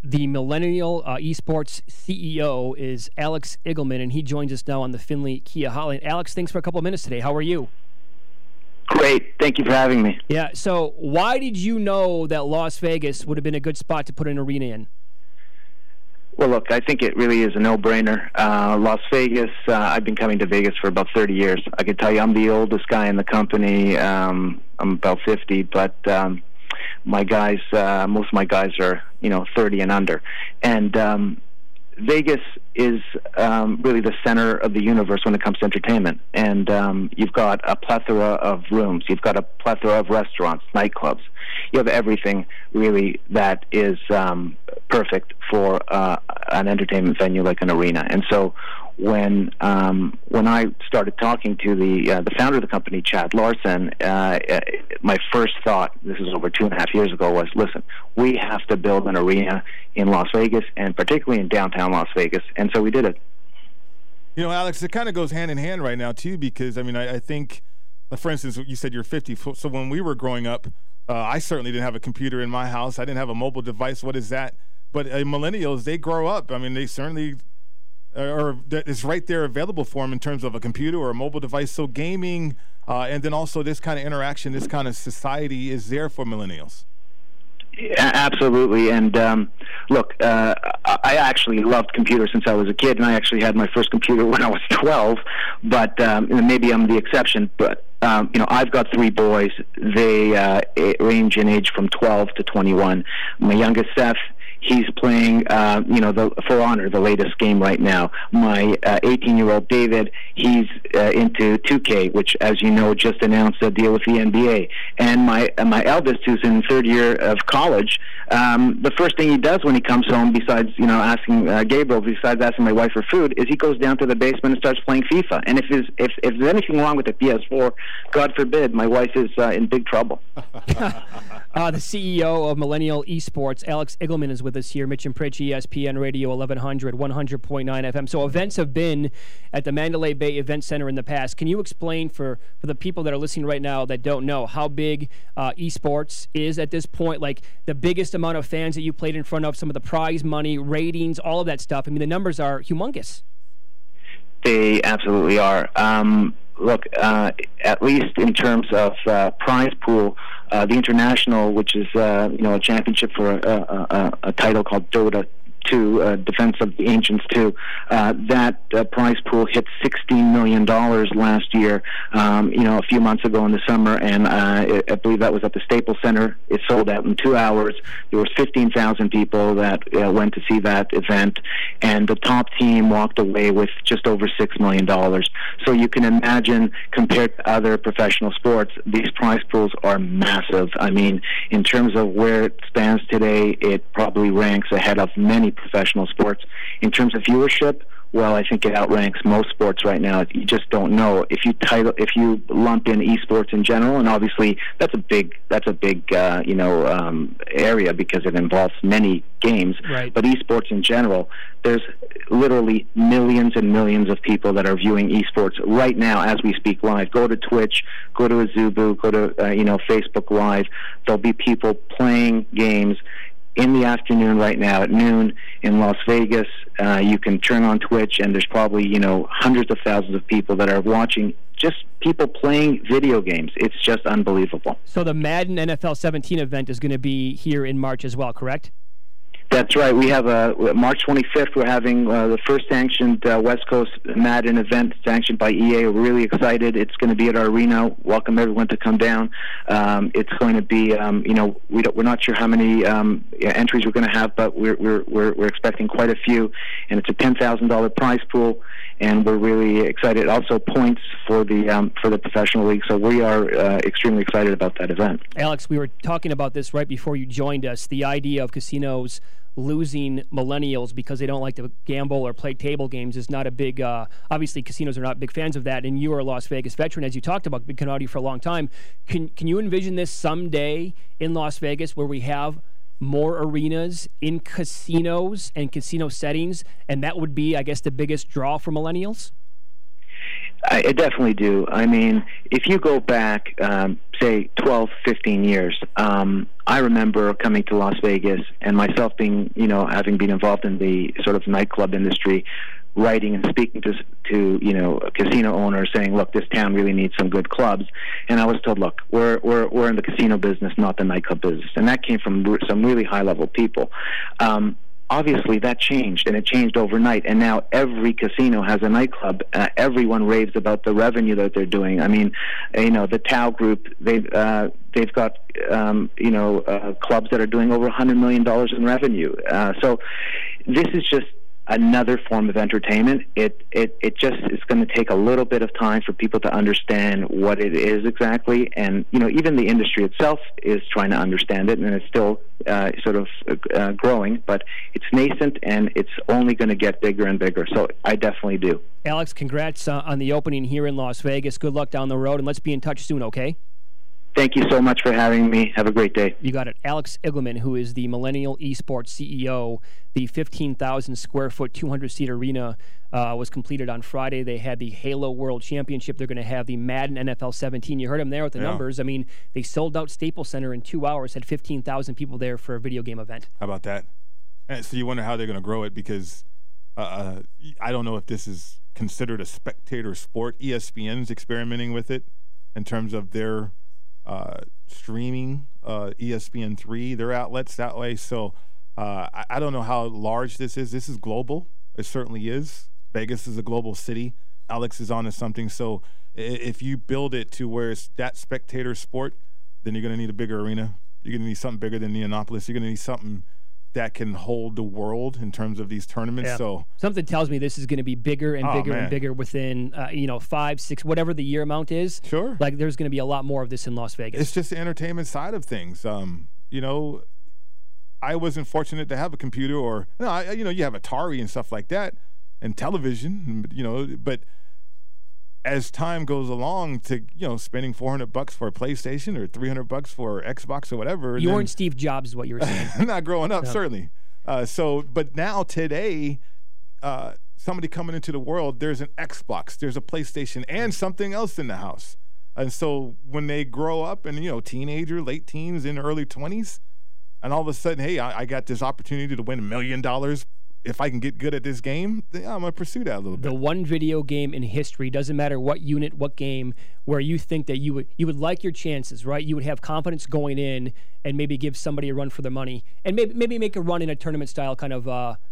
The Millennial Esports CEO is Alex Igelman, and he joins us now on the Findlay Kia Hotline. Alex, thanks for a couple of minutes today. How are you? Great. Thank you for having me. Yeah, so why did you know that Las Vegas would have been a good spot to put an arena in? Well, look, I think it really is a no-brainer. Las Vegas, I've been coming to Vegas for about 30 years. I can tell you I'm the oldest guy in the company. I'm about 50, but my guys, most of my guys are, 30 and under. And Vegas is really the center of the universe when it comes to entertainment. And you've got a plethora of rooms. You've got a plethora of restaurants, nightclubs. You have everything, really, that is perfect for an entertainment venue like an arena. And so when I started talking to the founder of the company, Chad Larson, my first thought, this is over 2.5 years ago, was, listen, we have to build an arena in Las Vegas, and particularly in downtown Las Vegas. And so we did it. Alex, it kind of goes hand in hand right now, too, because, I think, for instance, you said you're 50. So when we were growing up, I certainly didn't have a computer in my house. I didn't have a mobile device. What is that? But millennials, they grow up. They certainly it's right there available for them in terms of a computer or a mobile device. So gaming and then also this kind of interaction, this kind of society is there for millennials. Yeah, absolutely. And look, I actually loved computers since I was a kid, and I actually had my first computer when I was 12, but maybe I'm the exception. But I've got 3 boys. They range in age from 12 to 21. My youngest, Seth, he's playing, For Honor, the latest game right now. My 18-year-old David, he's into 2K, which, as you know, just announced a deal with the NBA. And my eldest, who's in 3rd year of college, the first thing he does when he comes home, besides asking Gabriel, besides asking my wife for food, is he goes down to the basement and starts playing FIFA. And if there's anything wrong with the PS4, God forbid, my wife is in big trouble. The CEO of Millennial Esports, Alex Igelman, is with us here. Mitch and Pritch, ESPN Radio 1100, 100.9 FM. So events have been at the Mandalay Bay Event Center in the past. Can you explain for the people that are listening right now that don't know how big esports is at this point? Like the biggest amount of fans that you played in front of, some of the prize money, ratings, all of that stuff. The numbers are humongous. They absolutely are. Look, at least in terms of prize pool, the International, which is a championship for a title called Dota 2, Defense of the Ancients 2, that prize pool hit $16 million last year, a few months ago in the summer, and I believe that was at the Staples Center. It sold out in 2 hours. There was 15,000 people that went to see that event, and the top team walked away with just over $6 million. So you can imagine, compared to other professional sports, these prize pools are massive. In terms of where it stands today, it probably ranks ahead of many professional sports. In terms of viewership, well, I think it outranks most sports right now. You just don't know if you lump in esports in general, and obviously that's a big area because it involves many games. Right. But esports in general, there's literally millions and millions of people that are viewing esports right now as we speak live. Go to Twitch, go to Azubu, go to Facebook Live. There'll be people playing games in the afternoon right now at noon in Las Vegas. You can turn on Twitch, and there's probably hundreds of thousands of people that are watching just people playing video games. It's just unbelievable. So the Madden NFL 17 event is going to be here in March as well, correct? That's right. We have March 25th. We're having the first sanctioned West Coast Madden event sanctioned by EA. We're really excited. It's going to be at our arena. Welcome everyone to come down. It's going to be, we're not sure how many entries we're going to have, but we're expecting quite a few. And it's a $10,000 prize pool, and we're really excited. Also, points for the professional league. So we are extremely excited about that event. Alex, we were talking about this right before you joined us. The idea of casinos losing millennials because they don't like to gamble or play table games is not a big, obviously casinos are not big fans of that, and you are a Las Vegas veteran, as you talked about, been commodity for a long time. Can you envision this someday in Las Vegas where we have more arenas in casinos and casino settings, and that would be, I guess, the biggest draw for millennials? I definitely do. I mean, if you go back, say, 12, 15 years, I remember coming to Las Vegas and myself being, having been involved in the sort of nightclub industry, writing and speaking to casino owners, saying, look, this town really needs some good clubs. And I was told, look, we're in the casino business, not the nightclub business. And that came from some really high-level people. Obviously, that changed, and it changed overnight. And now every casino has a nightclub. Everyone raves about the revenue that they're doing. I mean, the Tao Group, they've got clubs that are doing over $100 million in revenue. So this is just another form of entertainment. It just is going to take a little bit of time for people to understand what it is exactly, and even the industry itself is trying to understand it, and it's still sort of growing, but it's nascent and it's only going to get bigger and bigger. So I definitely do. Alex, congrats on the opening here in Las Vegas. Good luck down the road, and let's be in touch soon, okay? Thank you so much for having me. Have a great day. You got it. Alex Igelman, who is the Millennial Esports CEO. The 15,000 square foot, 200-seat arena was completed on Friday. They had the Halo World Championship. They're going to have the Madden NFL 17. You heard them there with the numbers. I mean, they sold out Staples Center in 2 hours, had 15,000 people there for a video game event. How about that? And so you wonder how they're going to grow it, because I don't know if this is considered a spectator sport. ESPN's experimenting with it in terms of their streaming, ESPN3, their outlets that way. So I don't know how large this is. This is global. It certainly is. Vegas is a global city. Alex is onto something. So if you build it to where it's that spectator sport, then you're going to need a bigger arena. You're going to need something bigger than Indianapolis. You're going to need something that can hold the world in terms of these tournaments. Yeah. So something tells me this is going to be bigger and bigger and bigger within 5, 6, whatever the year amount is. Sure. Like there's going to be a lot more of this in Las Vegas. It's just the entertainment side of things. I wasn't fortunate to have a computer, or you have Atari and stuff like that, and television. But as time goes along, to spending $400 for a PlayStation or $300 for Xbox or whatever. You weren't Steve Jobs, is what you were saying. Not growing up, certainly. But now today, somebody coming into the world, there's an Xbox, there's a PlayStation, and something else in the house. And so when they grow up and teenager, late teens, in early 20s, and all of a sudden, hey, I got this opportunity to win $1 million. If I can get good at this game, then I'm going to pursue that a little bit. The one video game in history, doesn't matter what unit, what game, where you think that you would like your chances, right? You would have confidence going in and maybe give somebody a run for their money, and maybe make a run in a tournament style kind of